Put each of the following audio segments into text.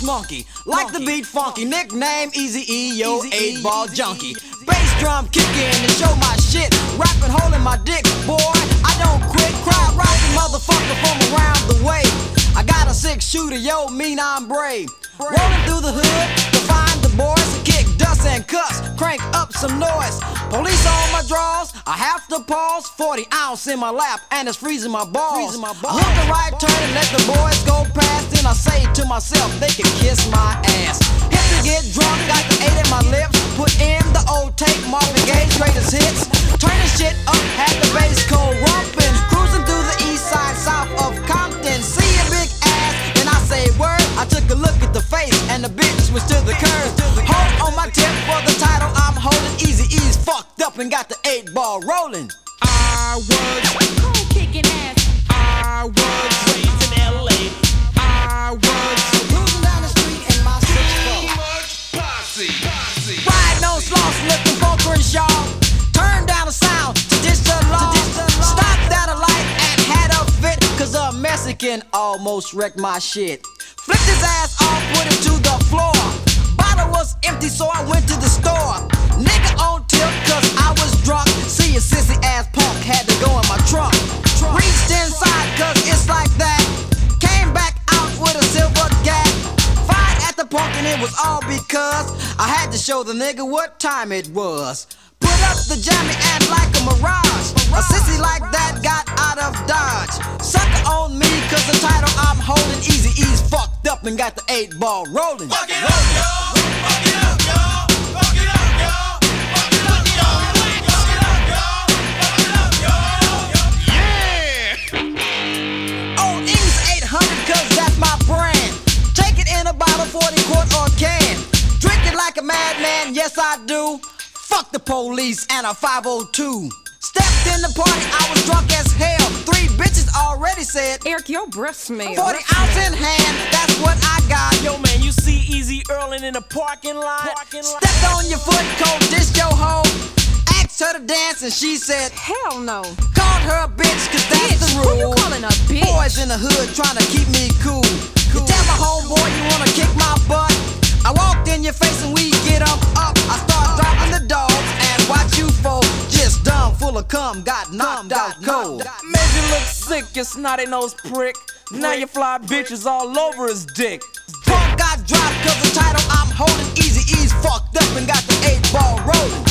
brass monkey, like the beat funky. Nickname Eazy-E, yo, 8-ball junkie. Bass drum kicking and show my shit. Rapping, holding my dick, boy. I don't quit. Crowd rocking, motherfucker from around the way. I got a 6-shooter, yo, mean I'm brave. Rolling through the hood to find the boys to kick dust and cuss, crank up some noise. Police on my drawers, I have to pause. 40 ounce in my lap and it's freezing my balls. I hook the right turn and let the boys go past. Then I say to myself, they can kiss my ass. Hit to get drunk, got the 8 in my lips. Put in the old tape, Marvin Gaye's greatest hits. Turning shit up, had the bass cold rumping. Cruising through the east side, south of Compton. See a big ass, and I say word. I took a look at the face, and the bitch was to the curve. Hold on my tip for the title I'm holding. Eazy-E's fucked up and got the 8-ball rolling. I was cool kicking ass. I was raised in LA. I was cruising down the street in my 6-4. posse. Riding on sloths looking for Crenshaw. Turned down the sound to ditch the law. Stopped at a light and had a fit, cause a Mexican almost wrecked my shit. Flipped his ass off, put it to the floor. Bottle was empty, so I went to the store. Nigga on tilt, cause I was drunk. See a sissy ass punk, had to go in my trunk. Reached inside, cause it's like that. Came back out with a silver gag. Fired at the punk, and it was all because I had to show the nigga what time it was. Put up the jammy and like a mirage. A sissy like that got out of Dodge. Sucker on me, cause the title I'm holding. Eazy-E's fucked up and got the 8-ball rolling. Fuck it up, y'all. Fuck it up, y'all. Fuck it up, y'all. Fuck it up, y'all. Fuck it up, y'all. Fuck it up, y'all. Yeah. Oh, Eazy 800, cause that's my brand. Take it in a bottle, 40 quart or can. Drink it like a madman, yes I do. Fuck the police and a 502. Stepped in the party, I was drunk as hell. 3 bitches already said, Eric, your breath smell. 40 ounce in hand, that's what I got. Yo, man, you see Eazy Earlin' in the parking lot? Stepped on your foot, cold dish your hoe. Asked her to dance and she said, Hell no. called her a bitch, cause that's the Who you rule. calling a bitch? Boys in the hood trying to keep me cool. You tell my homeboy you wanna kick my butt. I walked in your face and we get up. I start dropping the dogs and watch you fold. Just dumb, full of cum, got knocked out cold. Made you look sick, you snotty nose prick. Now you fly bitches all over his dick. Punk got dropped cause the title I'm holding. Eazy-E's fucked up and got the 8-ball rolling.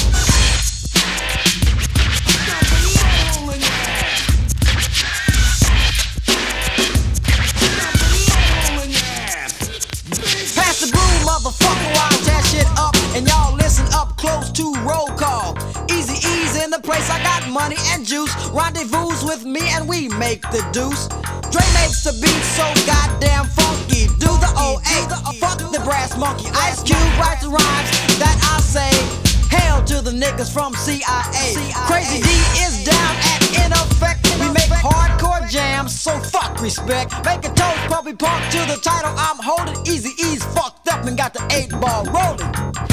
Pass the broom, motherfucker, while I tear shit up. And y'all listen up close to roll call. Eazy-E's in the place, I got money and juice. Rendezvous with me and we make the deuce. Dre makes the beat so goddamn funky. Do the 08, fuck the brass monkey. Ice Cube writes the rhymes that I say. Hail to the niggas from CIA. Crazy D is down and in effect. We make hardcore jams, so fuck respect. Make a toast, puppy punk to the title I'm holding. Eazy-E's fucked up and got the 8-ball rolling.